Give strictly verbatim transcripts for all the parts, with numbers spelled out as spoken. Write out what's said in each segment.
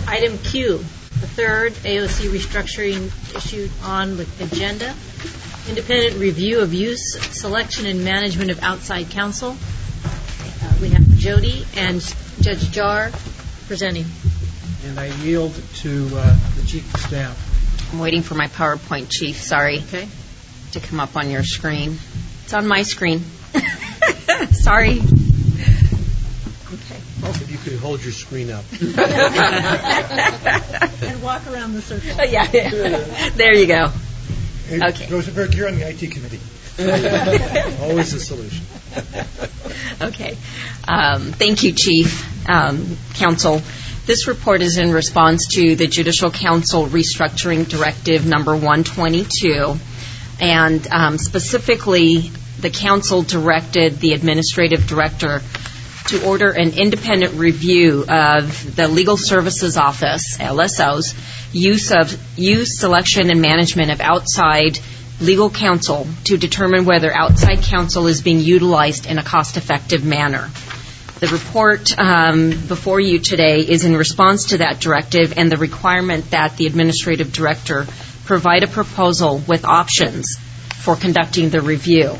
Item Q, the third A O C restructuring issue on the agenda, independent review of use, selection, and management of outside counsel. Uh, we have Jody and Judge Jar presenting. And I yield to uh, the Chief of Staff. I'm waiting for my PowerPoint, Chief. Sorry. Okay. To come up on your screen. It's on my screen. Sorry. Okay. If you could hold your screen up. And walk around the circle. Oh, yeah, yeah. There you go. Hey, Okay. Rosenberg, you're on the I T committee. Always a solution. Okay. Um, thank you, Chief. Um, Counsel. This report is in response to the Judicial Council Restructuring Directive number one twenty-two. And um, specifically, the Council directed the Administrative Director to order an independent review of the Legal Services Office, L S O's, use of use, selection, and management of outside legal counsel to determine whether outside counsel is being utilized in a cost-effective manner. The report um, before you today is in response to that directive and the requirement that the Administrative Director provide a proposal with options for conducting the review.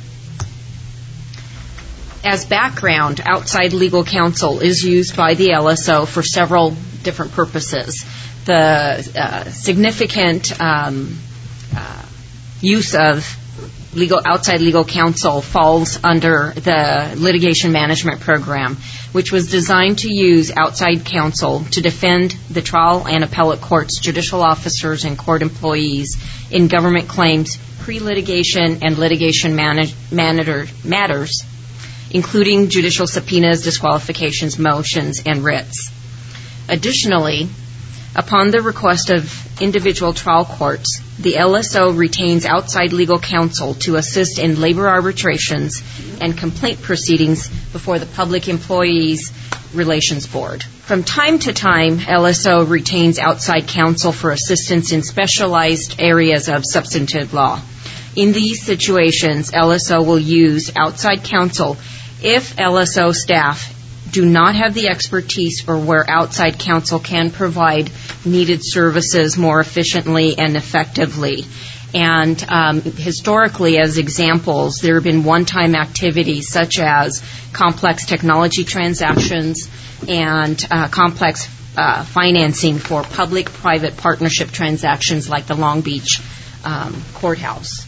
As background, outside legal counsel is used by the L S O for several different purposes. The uh, significant um, uh, use of legal outside legal counsel falls under the litigation management program, which was designed to use outside counsel to defend the trial and appellate courts, judicial officers, and court employees in government claims, pre-litigation and litigation manage, manager, matters, including judicial subpoenas, disqualifications, motions, and writs. Additionally, upon the request of individual trial courts, the L S O retains outside legal counsel to assist in labor arbitrations and complaint proceedings before the Public Employees Relations Board. From time to time, L S O retains outside counsel for assistance in specialized areas of substantive law. In these situations, L S O will use outside counsel if L S O staff do not have the expertise or where outside counsel can provide needed services more efficiently and effectively. And um, historically, as examples, there have been one-time activities such as complex technology transactions and uh, complex uh, financing for public-private partnership transactions like the Long Beach um, courthouse.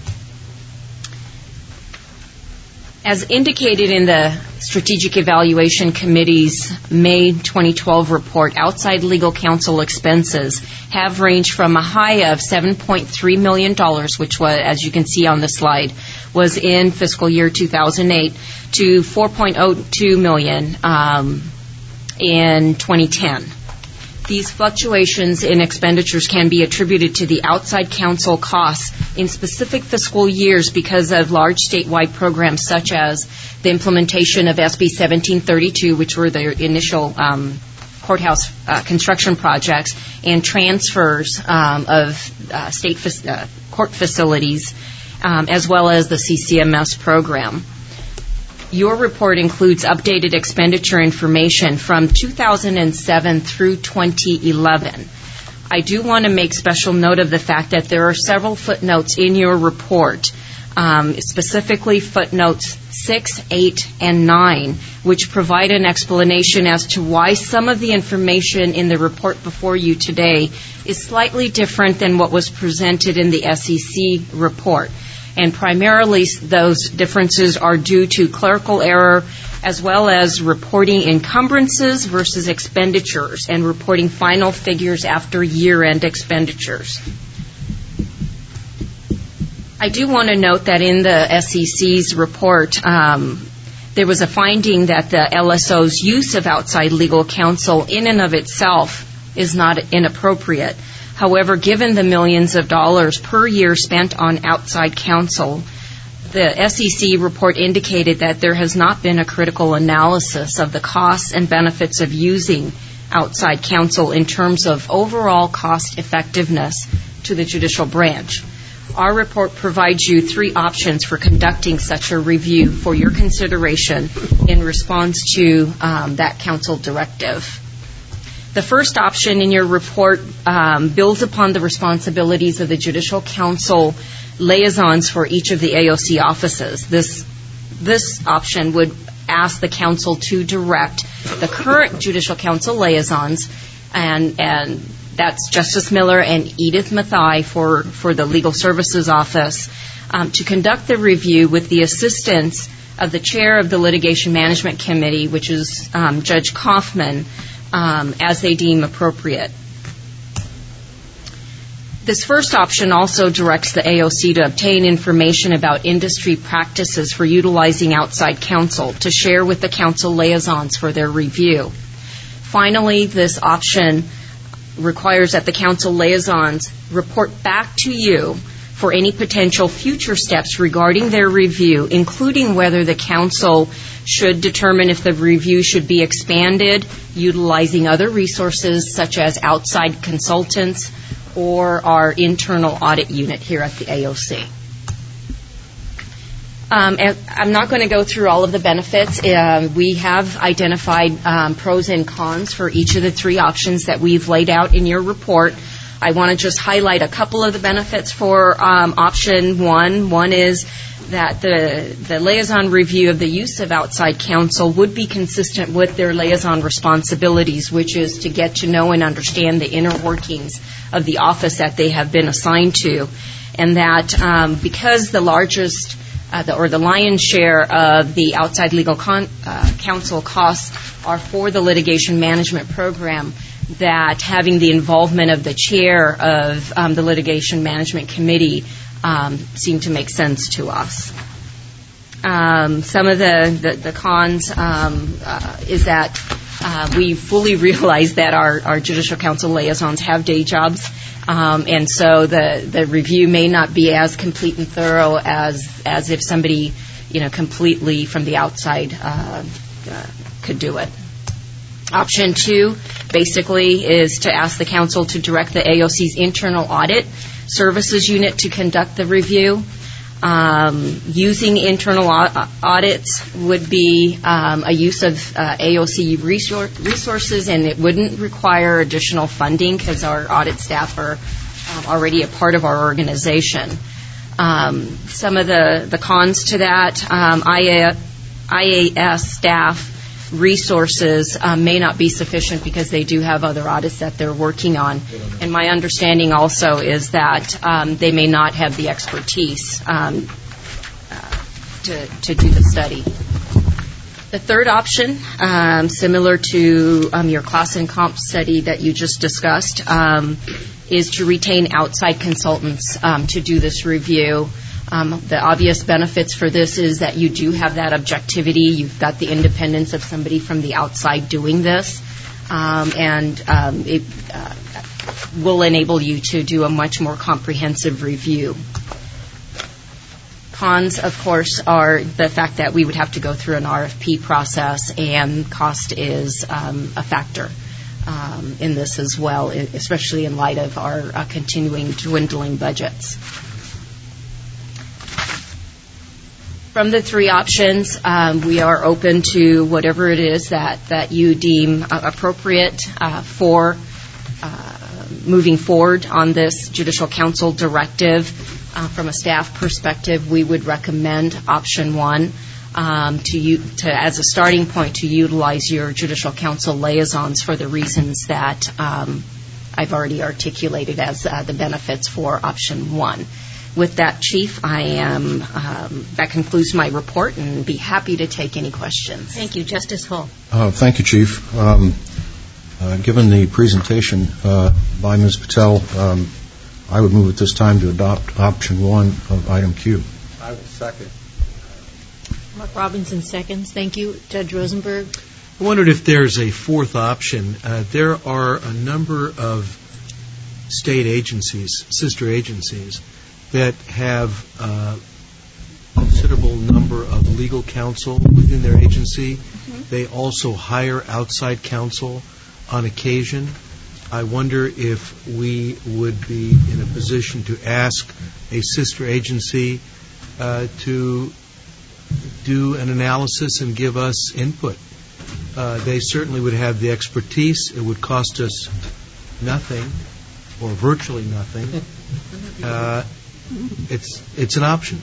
As indicated in the Strategic Evaluation Committee's May twenty twelve report, outside legal counsel expenses have ranged from a high of seven point three million dollars, which was, as you can see on the slide, was in fiscal year two thousand eight, to four point oh two million dollars um, in twenty ten. These fluctuations in expenditures can be attributed to the outside counsel costs in specific fiscal years because of large statewide programs such as the implementation of S B seventeen thirty-two, which were the initial um, courthouse uh, construction projects, and transfers um, of uh, state fa- uh, court facilities, um, as well as the C C M S program. Your report includes updated expenditure information from two thousand seven through twenty eleven. I do want to make special note of the fact that there are several footnotes in your report, um, specifically footnotes six, eight, and nine, which provide an explanation as to why some of the information in the report before you today is slightly different than what was presented in the S E C report. And primarily those differences are due to clerical error as well as reporting encumbrances versus expenditures and reporting final figures after year-end expenditures. I do want to note that in the S E C's report, um, there was a finding that the L S O's use of outside legal counsel in and of itself is not inappropriate. However, given the millions of dollars per year spent on outside counsel, the S E C report indicated that there has not been a critical analysis of the costs and benefits of using outside counsel in terms of overall cost effectiveness to the judicial branch. Our report provides you three options for conducting such a review for your consideration in response to um, that council directive. The first option in your report um, builds upon the responsibilities of the Judicial Council liaisons for each of the A O C offices. This, this option would ask the Council to direct the current Judicial Council liaisons, and, and that's Justice Miller and Edith Mathai for, for the Legal Services Office, um, to conduct the review with the assistance of the Chair of the Litigation Management Committee, which is um, Judge Kaufman, Um, as they deem appropriate. This first option also directs the A O C to obtain information about industry practices for utilizing outside counsel to share with the council liaisons for their review. Finally, this option requires that the council liaisons report back to you for any potential future steps regarding their review, including whether the council should determine if the review should be expanded, utilizing other resources such as outside consultants or our internal audit unit here at the A O C. Um, and I'm not going to go through all of the benefits. Uh, we have identified um, pros and cons for each of the three options that we've laid out in your report. I want to just highlight a couple of the benefits for um, option one. One is that the, the liaison review of the use of outside counsel would be consistent with their liaison responsibilities, which is to get to know and understand the inner workings of the office that they have been assigned to. And that um, because the largest uh, the, or the lion's share of the outside legal con- uh, counsel costs are for the litigation management program, that having the involvement of the chair of um, the litigation management committee um, seemed to make sense to us. Um, some of the, the, the cons um, uh, is that uh, we fully realize that our, our judicial council liaisons have day jobs, um, and so the, the review may not be as complete and thorough as as if somebody, you know, completely from the outside uh, uh, could do it. Option two, basically, is to ask the council to direct the A O C's internal audit services unit to conduct the review. Um, using internal au- audits would be um, a use of uh, A O C resor- resources, and it wouldn't require additional funding because our audit staff are um, already a part of our organization. Um, some of the, the cons to that, um, I A S staff resources um, may not be sufficient because they do have other audits that they're working on. And my understanding also is that um, they may not have the expertise um, uh, to, to do the study. The third option, um, similar to um, your class and comp study that you just discussed, um, is to retain outside consultants um, to do this review. Um, the obvious benefits for this is that you do have that objectivity. You've got the independence of somebody from the outside doing this, um, and um, it uh, will enable you to do a much more comprehensive review. Cons, of course, are the fact that we would have to go through an R F P process, and cost is um, a factor um, in this as well, especially in light of our uh, continuing dwindling budgets. From the three options, um, we are open to whatever it is that, that you deem uh, appropriate uh, for uh, moving forward on this judicial council directive. Uh, from a staff perspective, we would recommend option one um, to, you, to as a starting point to utilize your judicial council liaisons for the reasons that um, I've already articulated as uh, the benefits for option one. With that, Chief, I am, um, that concludes my report, and be happy to take any questions. Thank you. Justice Hull. Uh, thank you, Chief. Um, uh, given the presentation uh, by Miz Patel, um, I would move at this time to adopt option one of item Q. I will second. Mark Robinson seconds. Thank you. Judge Rosenberg. I wondered if there's a fourth option. Uh, there are a number of state agencies, sister agencies, that have a considerable number of legal counsel within their agency. Mm-hmm. They also hire outside counsel on occasion. I wonder if we would be in a position to ask a sister agency uh, to do an analysis and give us input Uh, they certainly would have the expertise. It would cost us nothing, or virtually nothing. Uh, it's it's an option.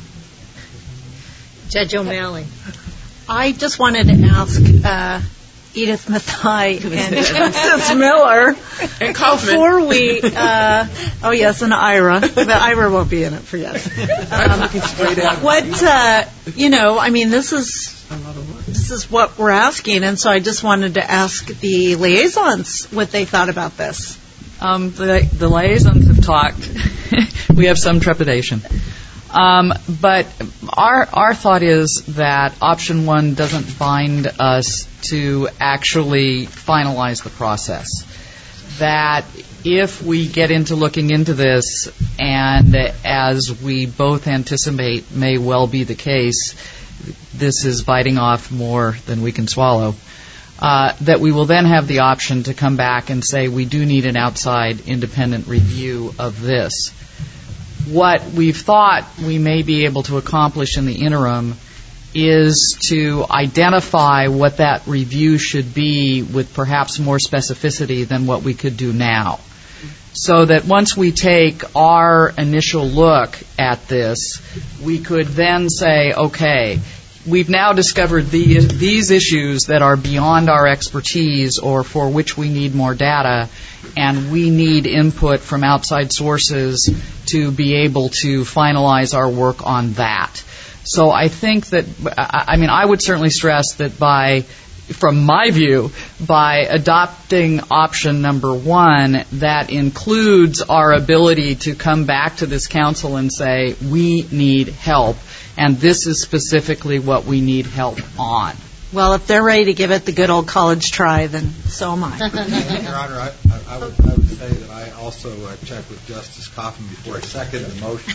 Judge O'Malley. I just wanted to ask uh, Edith Mathai and Justice Miller and Kaufman. Before we, uh, oh yes, and Ira, but Ira won't be in it for yes. Um, what uh, you know, I mean, this is this is what we're asking, and so I just wanted to ask the liaisons what they thought about this. Um, the, the liaisons have talked. We have some trepidation. Um, but our our thought is that option one doesn't bind us to actually finalize the process. That if we get into looking into this, and as we both anticipate may well be the case, this is biting off more than we can swallow, uh, that we will then have the option to come back and say we do need an outside independent review of this. What we've thought we may be able to accomplish in the interim is to identify what that review should be with perhaps more specificity than what we could do now. So that once we take our initial look at this, we could then say, okay, we've now discovered the, these issues that are beyond our expertise or for which we need more data, and we need input from outside sources to be able to finalize our work on that. So I think that, I mean, I would certainly stress that by, from my view, by adopting option number one, that includes our ability to come back to this council and say, we need help, and this is specifically what we need help on. Well, if they're ready to give it the good old college try, then so am I. Your Honor, I, I, would, I would say that I also uh, checked with Justice Kaufman before I seconded the motion.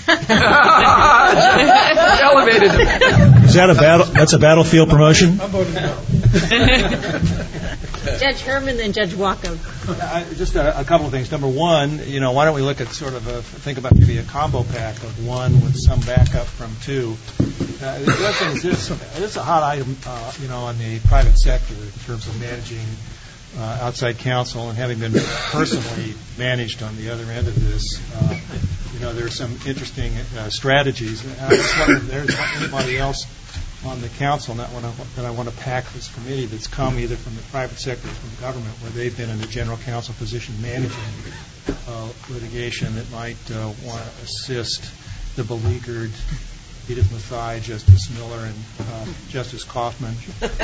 Elevated him. Is that a battle? That's a battlefield promotion? I'm voting no. Judge Herman, then Judge Walker. I, just a, a couple of things. Number one, you know, why don't we look at sort of a, think about maybe a combo pack of one with some backup from two. Uh, the other thing is this, this is a hot item, uh, you know, in the private sector in terms of managing uh, outside counsel, and having been personally managed on the other end of this, uh, you know, there are some interesting uh, strategies. And I just wonder if there's anybody else on the council that, wanna, that I want to pack this committee that's come either from the private sector or from government where they've been in a general counsel position managing uh, litigation that might uh, want to assist the beleaguered Edith Mathai, Justice Miller, and uh, Justice Kaufman.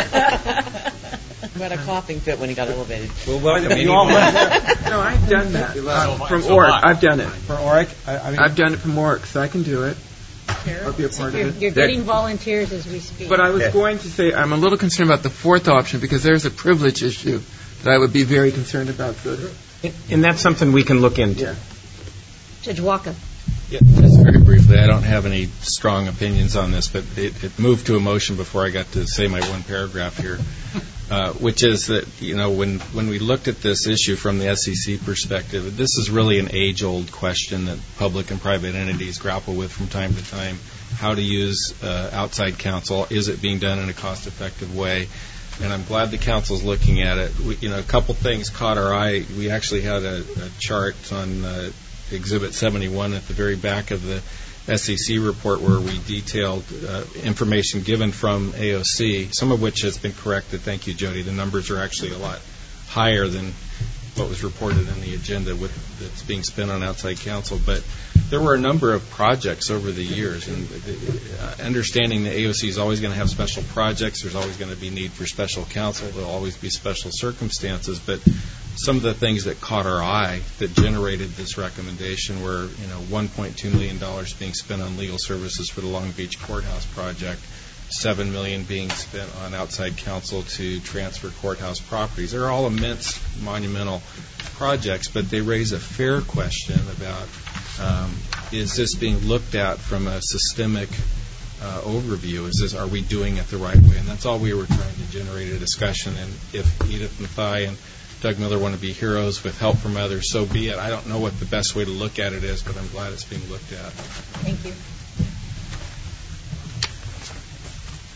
He had a coughing fit when he got elevated. Well, well I mean, you all left. No, I've done that. Uh, from O R C, I've done it. For O R C? I, I mean, I've done it from O R C, so I can do it. I'll be a part you're, of it. You're getting volunteers as we speak. But I was yeah. going to say I'm a little concerned about the fourth option because there's a privilege issue that I would be very concerned about. So. And that's something we can look into. Yeah. Judge Walker. Yeah, just very briefly, I don't have any strong opinions on this, but it, it moved to a motion before I got to say my one paragraph here, uh, which is that, you know, when, when we looked at this issue from the S E C perspective, this is really an age-old question that public and private entities grapple with from time to time. How to use uh, outside counsel. Is it being done in a cost-effective way? And I'm glad the council's looking at it. We, you know, a couple things caught our eye. We actually had a, a chart on uh, Exhibit seventy-one at the very back of the S E C report where we detailed uh, information given from A O C, some of which has been corrected. Thank you, Jody. The numbers are actually a lot higher than what was reported in the agenda with, that's being spent on outside counsel. But there were a number of projects over the years, and uh, understanding that A O C is always going to have special projects, there's always going to be need for special counsel, there will always be special circumstances, but some of the things that caught our eye that generated this recommendation were, you know, one point two million dollars being spent on legal services for the Long Beach Courthouse project, seven million dollars being spent on outside counsel to transfer courthouse properties. They're all immense, monumental projects, but they raise a fair question about um, is this being looked at from a systemic uh, overview? Is this, are we doing it the right way? And that's all we were trying to generate a discussion. And if Edith Mathai and Doug Miller want to be heroes with help from others, so be it. I don't know what the best way to look at it is, but I'm glad it's being looked at. Thank you.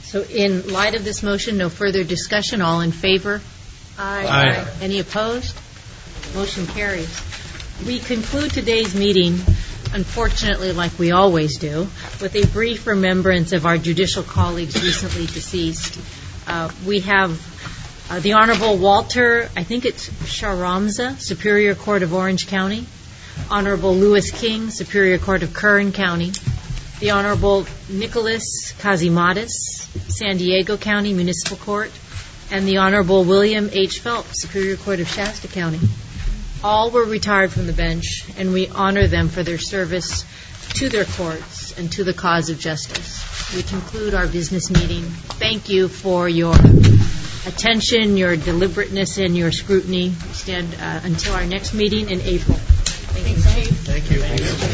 So in light of this motion, no further discussion. All in favor? Aye. Aye. Any opposed? Motion carries. We conclude today's meeting, unfortunately, like we always do, with a brief remembrance of our judicial colleagues recently deceased. Uh, we have uh, the Honorable Walter, I think it's Sharamza, Superior Court of Orange County. Honorable Louis King, Superior Court of Kern County. The Honorable Nicholas Kazimatis, San Diego County Municipal Court. And the Honorable William H. Phelps, Superior Court of Shasta County. All were retired from the bench, and we honor them for their service to their courts and to the cause of justice. We conclude our business meeting. Thank you for your attention, your deliberateness, and your scrutiny. We stand uh, until our next meeting in April. Thank you. Thank you.